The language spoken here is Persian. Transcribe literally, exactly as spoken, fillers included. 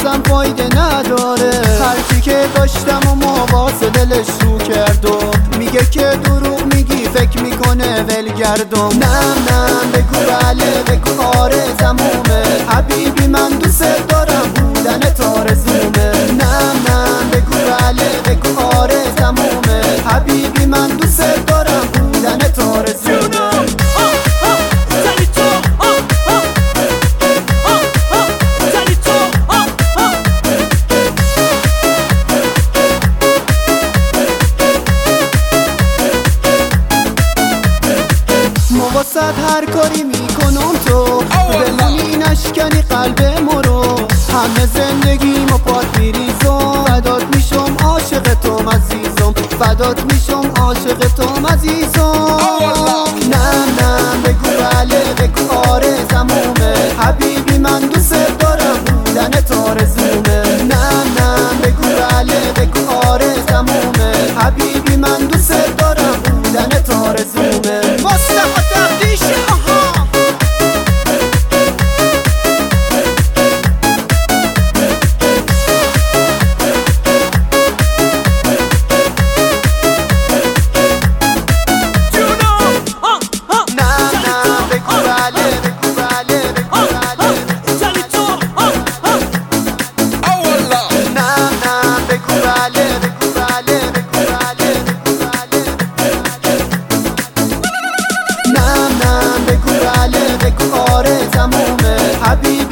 گفتم فایده نداره. هرچی که داشتم و مواسه دلش رو کرد و میگه که دروغ میگی فکر میکنه ولگردم. نم نم بگو بله بگو آره تمومه حبیبی من دوست دارم بودن تارزومه. نم نم بگو بله بگو آره تمومه حبیبی من دوست دارم بودن تارزومه. واسد هر کاری میکنم تو بمونی نشکنی قلب مرو. همه زندگیمو پات میریزم فدات میشم عاشق تو عزیزم فدات میشم عاشق تو عزیزم. نه نه بگو بله بگو آره تمومه حبیبی من دوست دارم بودن تارزومه. نه نه بگو بله بگو آره تمومه حبیبی من دوست دارم بودن تارزومه. مصطفی دردیش آها بگو بله بگو آره تمومه حبیبی